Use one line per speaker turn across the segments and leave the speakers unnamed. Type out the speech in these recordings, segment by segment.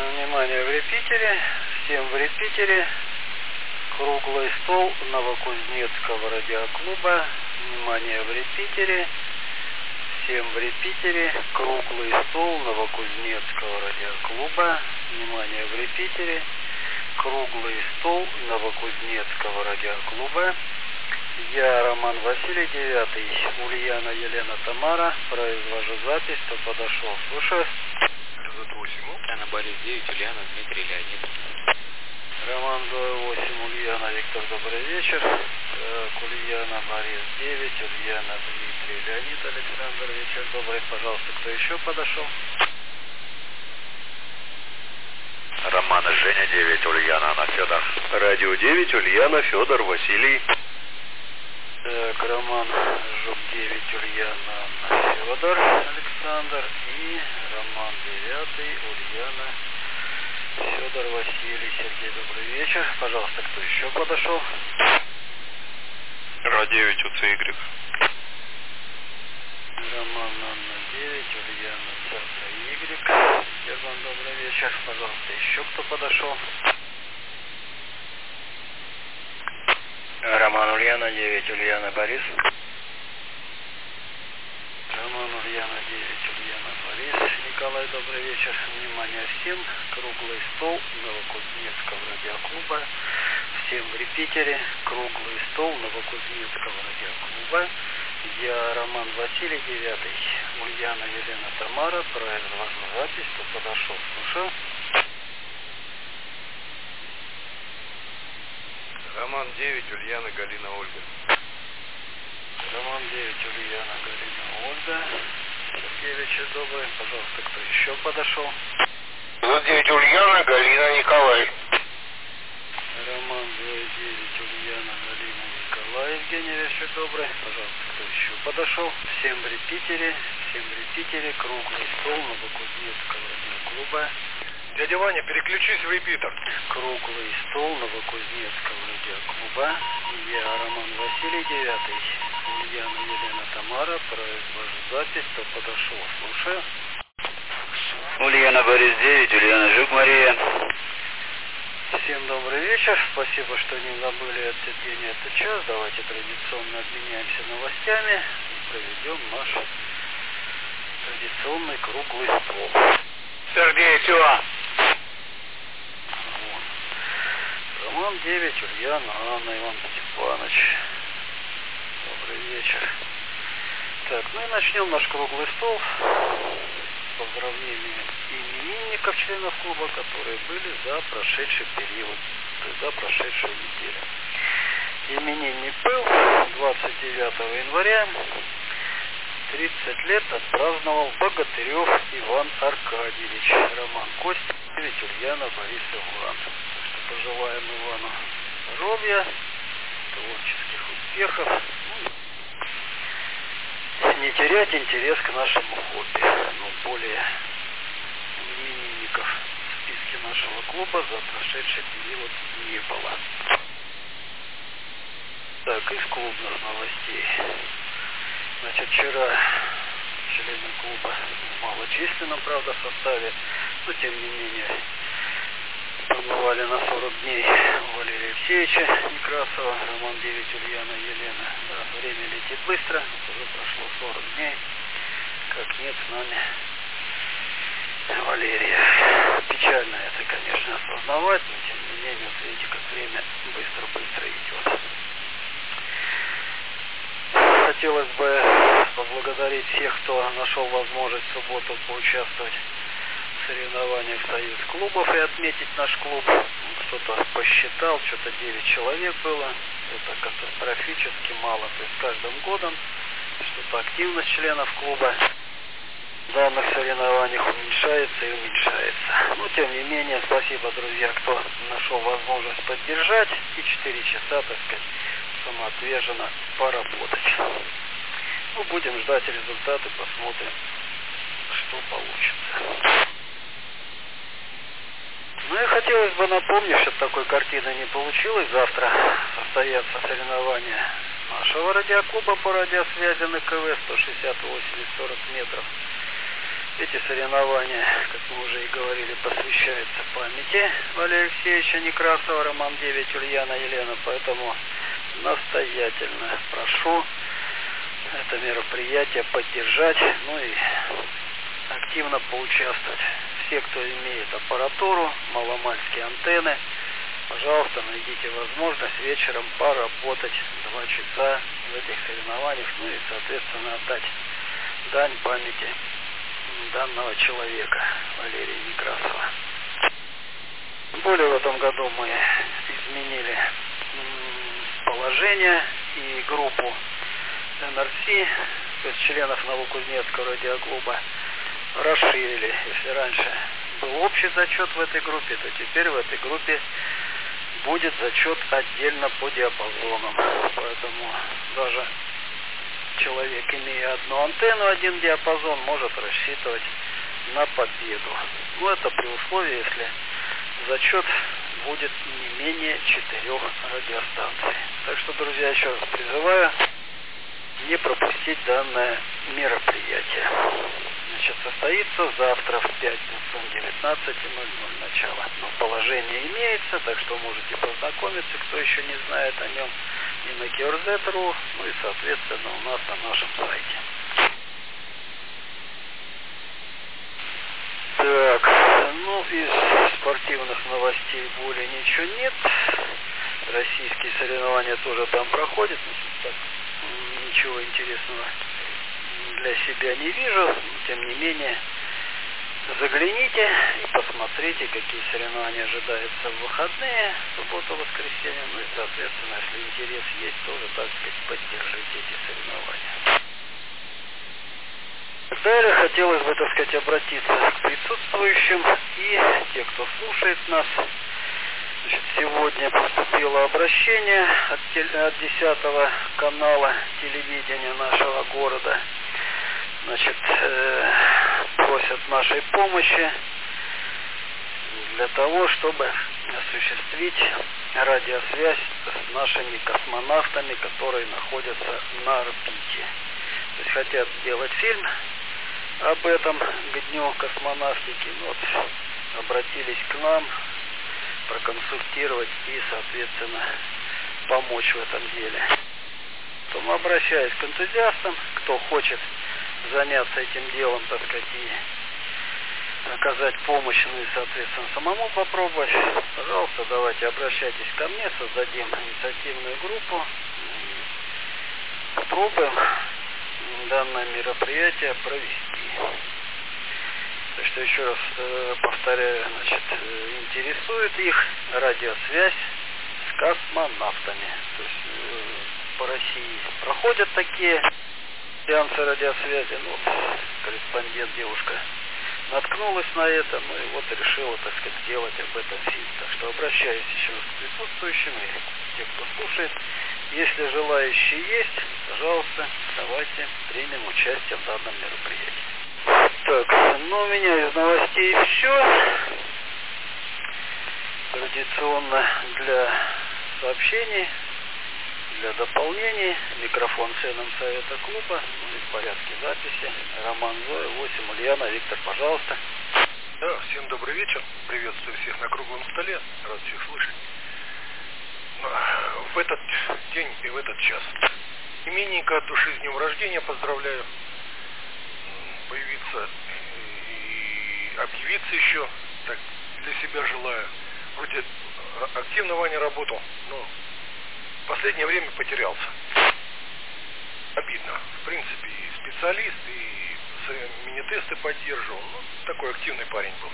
Внимание, в репитере, всем в репитере, круглый стол Новокузнецкого радиоклуба. Внимание, в репитере, всем в репитере, круглый стол Новокузнецкого радиоклуба. Внимание, в репитере, круглый стол Новокузнецкого радиоклуба. Я, Роман Василий, 9-й, Ульяна Елена Тамара, произвожу запись, кто подошел. Слушаю.
8, Ульяна Борис 9, Ульяна Дмитрий Леонид.
Роман 8, Ульяна Виктор, добрый вечер. Так, Ульяна Борис 9, Ульяна Дмитрий Леонид Александр, вечер добрый. Пожалуйста, кто еще подошел?
Романа Женя 9, Ульяна Анна Федор. Радио 9, Ульяна Федор Василий.
Так, Роман Жук 9, Ульяна Анна Федор Александр и Роман 9, Ульяна Федор Василий. Сергей, добрый вечер. Пожалуйста, кто еще подошел?
Ра-9, УЦY.
Роман Анна 9, Ульяна Царца Y. Герман, добрый вечер. Пожалуйста, еще кто подошел?
Роман Ульяна 9, Ульяна Борис.
Роман Ульяна 9, Ульяна Борис. Николай, добрый вечер. Внимание всем. Круглый стол Новокузнецкого радиоклуба. Всем в репитере. Круглый стол Новокузнецкого радиоклуба. Я, Роман Василий, 9-й. Ульяна Елена Тамара, произвожу запись, кто подошел. Слушаю.
Роман 9, Ульяна Галина Ольга.
Роман 9, Ульяна Галина Ольга. Сергей, вечер добрый. Пожалуйста, кто еще подошел?
9, Ульяна Галина Николай.
Роман 9, Ульяна Галина Николай. Евгений, вечер добрый. Пожалуйста, кто еще подошел? Всем в репитере, круглый стол Новокузнецкого радиоклуба.
Дядя Ваня, переключись в репитер.
Круглый стол Новокузнецкого радиоклуба. Я, Роман Василий, 9-й. Ульяна Елена Тамара, произвожу запись, кто подошел. Слушаю.
Ульяна Борис 9, Ульяна Жук Мария.
Всем добрый вечер. Спасибо, что не забыли от Евгения этот час. Давайте традиционно обменяемся новостями и проведем наш традиционный круглый стол.
Сергей, все.
Роман 9, Ульяна Анна, Иван Степанович. Добрый вечер. Так, ну и начнем наш круглый стол с поздравлениями именинников, членов клуба, которые были за прошедший период, то есть за прошедшую неделю. Именинник был 29 января. 30 лет отпраздновал Богатырев Иван Аркадьевич. Роман Костя 9, Ульяна Борис Иван. Так что пожелаем Ивану здоровья, творческих успехов, не терять интерес к нашему хобби. Но более именинников в списке нашего клуба за прошедший период не было. Так, из клубных новостей. Значит, вчера члены клуба в малочисленном, правда, составе, но тем не менее побывали на 40 дней у Валерия Алексеевича Некрасова, Роман 9, Ульяна Елена. Да, время летит быстро, уже прошло 40 дней, как нет с нами Валерия. Печально это, конечно, осознавать, но тем не менее, вот видите, как время быстро-быстро идет. Хотелось бы поблагодарить всех, кто нашел возможность в субботу поучаствовать в соревнованиях Союз клубов и отметить наш клуб. Кто-то посчитал, что-то 9 человек было. Это катастрофически мало. То есть с каждым годом что-то активность членов клуба в данных соревнованиях уменьшается и уменьшается. Но тем не менее, спасибо, друзья, кто нашел возможность поддержать и 4 часа, так сказать, самоотверженно поработать. Ну, будем ждать результаты, посмотрим, что получится. Ну и хотелось бы напомнить, чтобы такой картины не получилось. Завтра состоятся соревнования нашего радиоклуба по радиосвязи на КВ 160-80-40 метров. Эти соревнования, как мы уже и говорили, посвящаются памяти Валерия Алексеевича Некрасова, Роман 9, Ульяна Елена, поэтому настоятельно прошу это мероприятие поддержать, ну и активно поучаствовать. Все, кто имеет аппаратуру, маломальские антенны, пожалуйста, найдите возможность вечером поработать 2 часа в этих соревнованиях, ну и, соответственно, отдать дань памяти данного человека, Валерия Некрасова. Тем более в этом году мы изменили положение и группу НРС, то есть членов Новокузнецкого радиоклуба, расширили. Если раньше был общий зачет в этой группе, то теперь в этой группе будет зачет отдельно по диапазонам. Поэтому даже человек, имея одну антенну, один диапазон, может рассчитывать на победу. Но это при условии, если зачет будет не менее 4 радиостанций. Так что, друзья, еще раз призываю не пропустить данное мероприятие. Значит, состоится завтра в пятницу 19:00 начало. Но положение имеется, так что можете познакомиться, кто еще не знает о нем, и на QRZ.ru, ну и, соответственно, у нас на нашем сайте. Так, ну, из спортивных новостей более ничего нет. Российские соревнования тоже там проходят. Так, ничего интересного для себя не вижу. Но, тем не менее, загляните и посмотрите, какие соревнования ожидаются в выходные, субботу, воскресенье. Ну и, соответственно, если интерес есть, тоже, так сказать, поддержите эти соревнования. Далее хотелось бы, так сказать, обратиться к присутствующим и те, кто слушает нас. Значит, сегодня поступило обращение от 10-го канала телевидения нашего города. Значит, просят нашей помощи для того, чтобы осуществить радиосвязь с нашими космонавтами, которые находятся на орбите. То есть хотят сделать фильм об этом к Дню космонавтики. Вот, обратились к нам проконсультировать и, соответственно, помочь в этом деле. Поэтому обращаюсь к энтузиастам, кто хочет заняться этим делом, так сказать, и оказать помощь, ну и, соответственно, самому попробовать. Пожалуйста, давайте обращайтесь ко мне, создадим инициативную группу. Попробуем данное мероприятие провести. Так что еще раз повторяю, значит, интересует их радиосвязь с космонавтами. То есть по России проходят такие сеансы радиосвязи. Ну, корреспондент, девушка, наткнулась на это, ну и вот решила, так сказать, сделать об этом фильм. Так что обращаюсь еще раз к присутствующим и те, кто слушает. Если желающие есть, пожалуйста, давайте примем участие в данном мероприятии. Так, ну у меня из новостей все. Традиционно для сообщений, для дополнений, микрофон членам совета клуба, ну и в порядке записи. Роман Зоя, 8, Ульяна, Виктор, пожалуйста.
Да, всем добрый вечер. Приветствую всех на круглом столе. Рад всех слышать. В этот день и в этот час. Именинника от души с днем рождения поздравляю. Появиться и объявиться еще, так для себя желаю. Вроде активно Ваня работал, но в последнее время потерялся. Обидно. В принципе, и специалист, и мини-тесты поддерживал. Ну, такой активный парень был.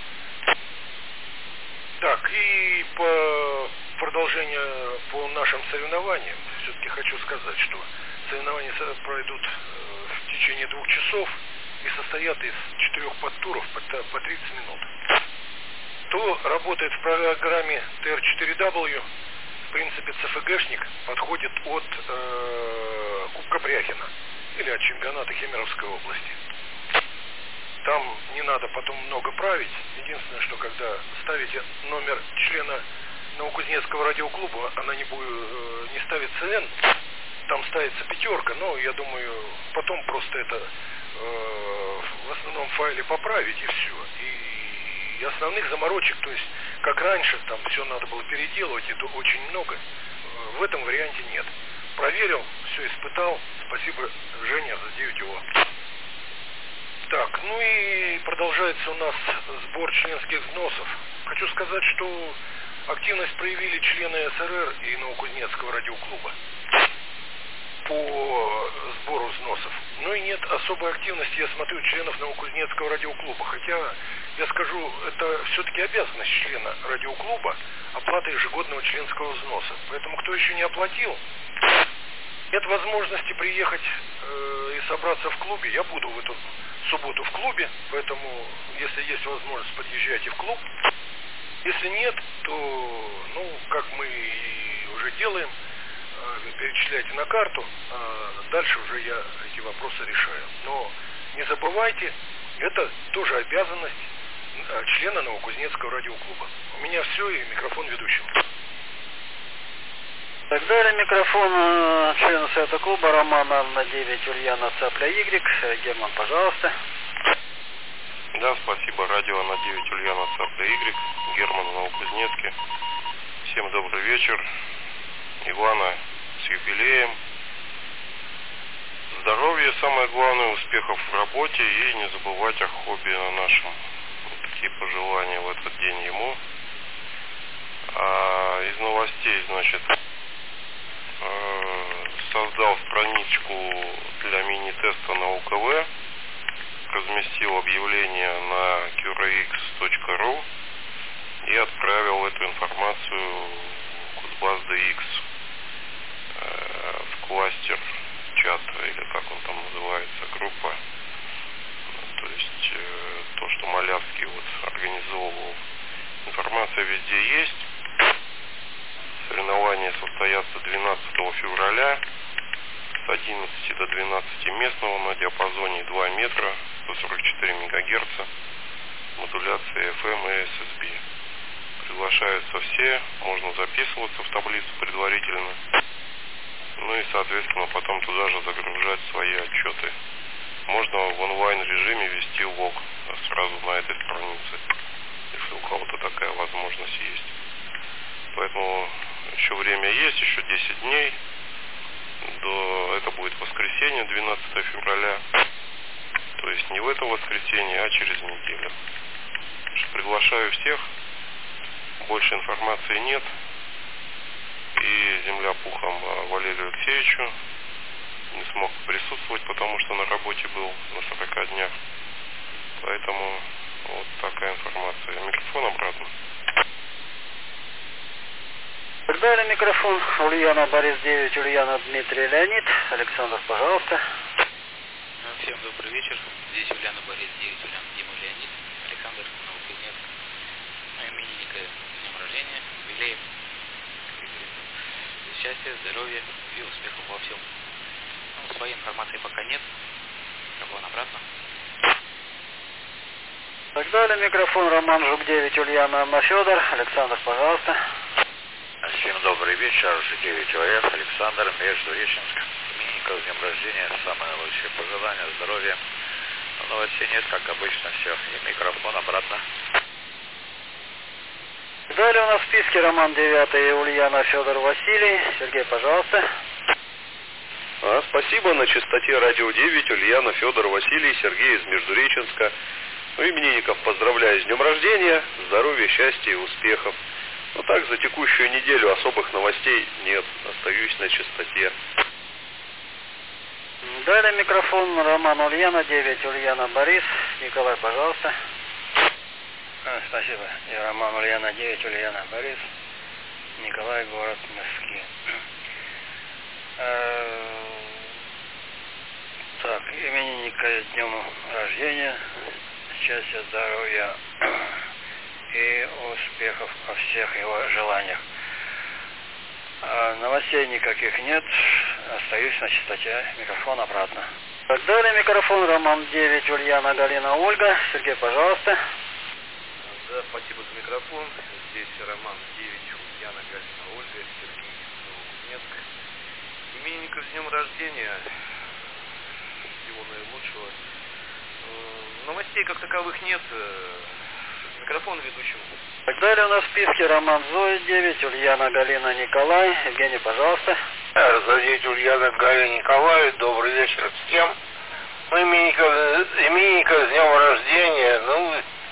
Так, и по продолжению по нашим соревнованиям, все-таки хочу сказать, что соревнования пройдут в течение 2 часов и состоят из 4 подтуров по 30 минут. Кто работает в программе TR4W, в принципе, ЦФГшник подходит от Кубка Бряхина или от чемпионата Кемеровской области. Там не надо потом много править. Единственное, что когда ставите номер члена Новокузнецкого радиоклуба, она не ставится N, там ставится 5, но я думаю, потом просто это в основном файле поправить и все. И основных заморочек, то есть как раньше, там все надо было переделывать, это очень много, в этом варианте нет. Проверил, все испытал. Спасибо, Женя, за 9 О. Так, ну и продолжается у нас сбор членских взносов. Хочу сказать, что активность проявили члены СРР и Новокузнецкого радиоклуба по сбору взносов. Ну и нет особой активности, я смотрю, членов Новокузнецкого радиоклуба. Хотя, я скажу, это все-таки обязанность члена радиоклуба оплата ежегодного членского взноса. Поэтому, кто еще не оплатил, нет возможности приехать и собраться в клубе. Я буду в эту субботу в клубе, поэтому, если есть возможность, подъезжайте в клуб. Если нет, то, ну, как мы и уже делаем, перечисляйте на карту, а дальше уже я эти вопросы решаю. Но не забывайте, это тоже обязанность члена Новокузнецкого радиоклуба. У меня все, и микрофон ведущему.
Так далее, микрофон члена Совета клуба Романа на 9 Ульяна Цапля Y. Герман, пожалуйста.
Да, спасибо. Радио на 9 Ульяна Цапля Y. Герман в Новокузнецке. Всем добрый вечер. Ивана с юбилеем. Здоровья, самое главное, успехов в работе и не забывать о хобби нашем. Вот такие пожелания в этот день ему. Из новостей, значит, создал страничку для мини-теста на УКВ, разместил объявление на qrex.ru и отправил эту информацию в Кузбасс DX в кластер чата, или как он там называется, группа. То есть то, что Малявский вот организовывал. Информация везде есть. Соревнования состоятся 12 февраля с 11 до 12 местного на диапазоне 2 метра, 144 МГц, модуляция FM и SSB. Приглашаются все, можно записываться в таблицу предварительно. Ну и, соответственно, потом туда же загружать свои отчеты. Можно в онлайн-режиме вести лог сразу на этой странице, если у кого-то такая возможность есть. Поэтому еще время есть, еще 10 дней. Это будет воскресенье, 12 февраля. То есть не в это воскресенье, а через неделю. Приглашаю всех. Больше информации нет. И земля пухом Валерию Алексеевичу. Не смог присутствовать, потому что на работе был на 40 днях. Поэтому вот такая информация. Микрофон обратно.
Так далее, микрофон Ульяна Борис 9, Ульяна Дмитрий Леонид. Александр, пожалуйста.
Всем добрый вечер. Здесь Ульяна Борис 9, Ульяна Дима Леонид. Александр, Новокузнецк. Именинника с днем рождения, юбилеем. Счастья, здоровья и успехов во всем. Своей информации пока нет. Микрофон обратно.
Так далее, микрофон Роман Жук 9, Ульяна Анна Федор. Александр, пожалуйста.
Всем добрый вечер, Ж9 ОФ, Александр, Междуреченск. Именинников с днем рождения, самые лучшие пожелания, здоровья. Новостей нет, как обычно, все. И микрофон обратно.
Далее у нас в списке Роман 9, Ульяна Федор Василий. Сергей, пожалуйста.
Спасибо, на частоте радио 9, Ульяна Федор Василий, Сергей из Междуреченска. Ну, именинников поздравляю с днем рождения, здоровья, счастья и успехов. Ну так, за текущую неделю особых новостей нет, остаюсь на частоте.
Далее микрофон Роман Ульяна 9, Ульяна Борис. Николай, пожалуйста.
Спасибо. Я Роман Ульяна 9, Ульяна Борис. Николай, город Москвы. Так, именинника с днем рождения, счастья, здоровья и успехов во всех его желаниях. Новостей никаких нет, остаюсь на частоте. Микрофон обратно.
Так далее, микрофон Роман 9, Ульяна Галина Ольга. Сергей, пожалуйста.
Да, спасибо за микрофон. Здесь Роман 9, Ульяна Галина Ольга, Сергей Новокузнецк. Именинника с днем рождения, всего наилучшего. Новостей как таковых нет. Микрофон ведущему.
Так далее у нас в списке Роман Зоя 9, Ульяна Галина Николай. Евгений, пожалуйста.
За 9 Ульяна Галина Николай. Добрый вечер всем. Ну, именинника с днем рождения. Ну,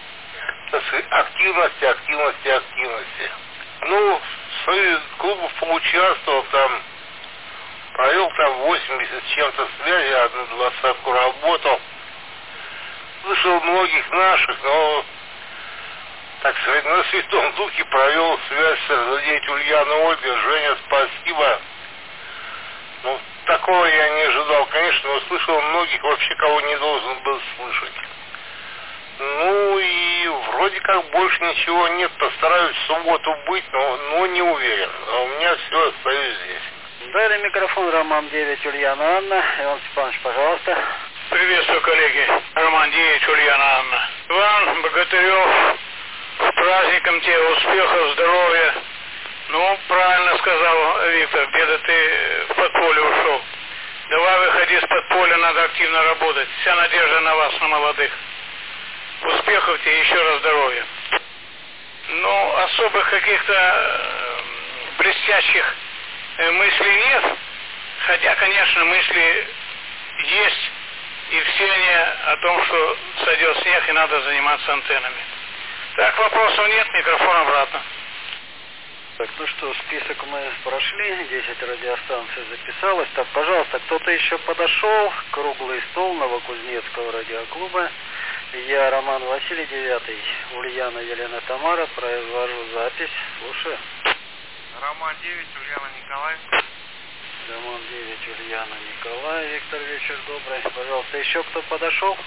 активности. Ну, в своих клубах поучаствовал там. Провел там 80 с чем-то связи, 1/20 работал. Слышал многих наших, но, так сказать, на Святом Духе провел связь с РЗ-9 Ульяна Ольга. Женя, спасибо. Ну, такого я не ожидал, конечно, но слышал многих, вообще кого не должен был слышать. Ну и вроде как больше ничего нет, постараюсь в субботу быть, но не уверен. А у меня все, остаюсь здесь.
Далее микрофон Роман 9, Ульяна Анна. Иван Степанович, пожалуйста.
Приветствую, коллеги. Роман 9, Ульяна Анна. Иван Богатырев, с праздником тебе успехов, здоровья. Ну, правильно сказал Виктор, где-то ты в подполье ушел. Давай выходи с подполья, надо активно работать. Вся надежда на вас, на молодых. Успехов тебе, еще раз здоровья. Ну, особых каких-то блестящих мыслей нет. Хотя, конечно, мысли есть. И все они о том, что сойдет снег и надо заниматься антеннами. Так, вопросов нет, микрофон обратно.
Так, ну что, список мы прошли, 10 радиостанций записалось. Так, пожалуйста, кто-то еще подошел? Круглый стол Новокузнецкого радиоклуба. Я Роман Василий 9, Ульяна Елена Тамара, произвожу запись. Слушаю.
Роман 9, Ульяна Николай.
Роман 9, Ульяна Николай. Виктор, вечер добрый. Пожалуйста, еще кто подошел?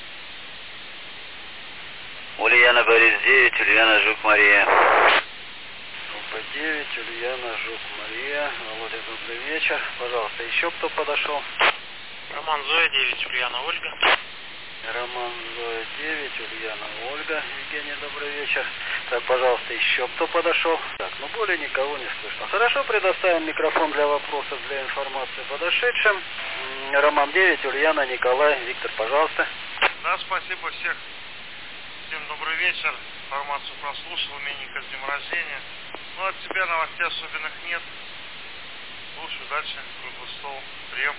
Ульяна Борис 9, Ульяна Жук Мария.
Группа 9, Ульяна Жук Мария. Володя, добрый вечер. Пожалуйста, еще кто подошел?
Роман Зоя 9, Ульяна Ольга.
Роман Зоя 9, Ульяна Ольга. Евгений, добрый вечер. Так, пожалуйста, еще кто подошел? Так, ну более никого не слышно. Хорошо, предоставим микрофон для вопросов, для информации подошедшим. Роман 9, Ульяна Николай. Виктор, пожалуйста.
Да, спасибо всех. Всем добрый вечер. Информацию прослушал, именинника с днем рождения. Ну, от тебя новостей особенных нет. Слушаю дальше. Круглый стол. Прием.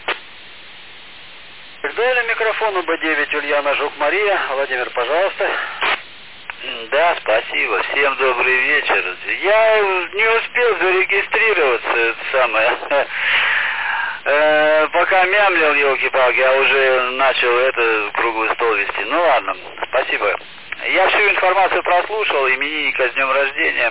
Далее микрофон УБ-9, Ульяна Жук Мария. Владимир, пожалуйста.
Да, спасибо. Всем добрый вечер. Я не успел зарегистрироваться, это самое. Пока мямлил, елки-палки, я уже начал круглый стол вести. Ну ладно, спасибо. Я всю информацию прослушал, именинника с днем рождения.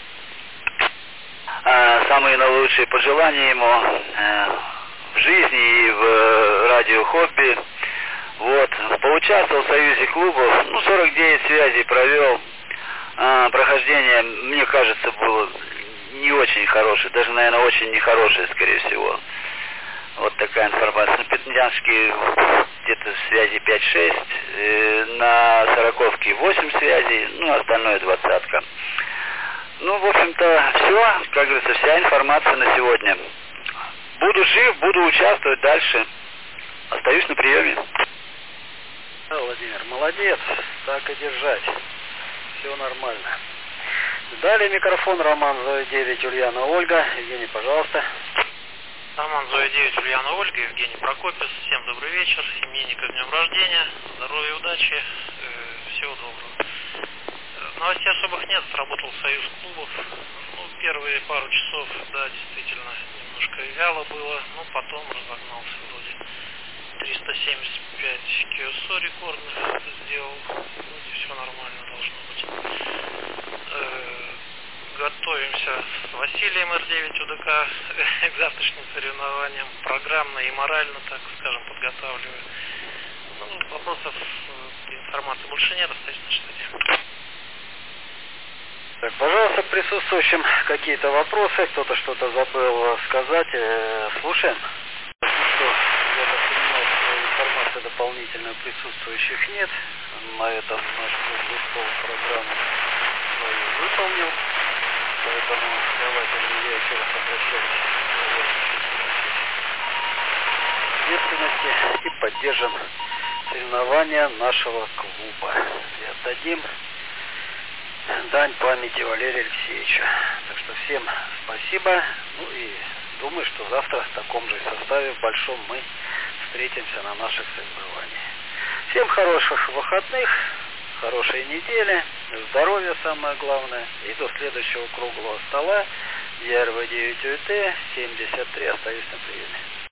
Самые наилучшие пожелания ему в жизни и в радиохобби. Вот. Поучаствовал в союзе клубов, 49 связей провел. Прохождение, мне кажется, было не очень хорошее, даже, наверное, очень нехорошее, скорее всего. Вот такая информация. На Пятнянске где-то связи 5-6, на Сороковке 8 связей, остальное 20-ка. Ну, в общем-то, все, как говорится, вся информация на сегодня. Буду жив, буду участвовать дальше. Остаюсь на приеме.
Да, Владимир, молодец, так и держать. Все нормально. Далее микрофон Роман Зоя 9, Ульяна Ольга. Евгений, пожалуйста.
Роман Зоя 9, Ульяна Ольга, Евгений Прокопьев. Всем добрый вечер. Именинника с днем рождения. Здоровья, удачи. Всего доброго. Новостей особых нет. Сработал союз клубов. Первые пару часов, да, действительно, немножко вяло было. Потом разогнался вроде. 375 QSO рекордных сделал. Вроде все нормально должно быть. Готовимся с Василием Р9 УДК к завтрашним соревнованиям. Программно и морально, так скажем, подготавливаю. Вопросов, информации больше нет, остаюсь на штате.
Так, пожалуйста, к присутствующим какие-то вопросы, кто-то что-то забыл сказать. Слушаем. Что, я так понимаю, что информации дополнительно присутствующих нет. На этом наш круглый стол программу свою выполнил. Поэтому давайте я еще раз обращаюсь. ответственности и поддержим соревнования нашего клуба. И отдадим дань памяти Валерия Алексеевича. Так что всем спасибо. Ну и думаю, что завтра в таком же составе в большом мы встретимся на наших соревнованиях. Всем хороших выходных, хорошей недели, здоровья самое главное. И до следующего круглого стола. Я РВ-9УТ 73. Остаюсь на приеме.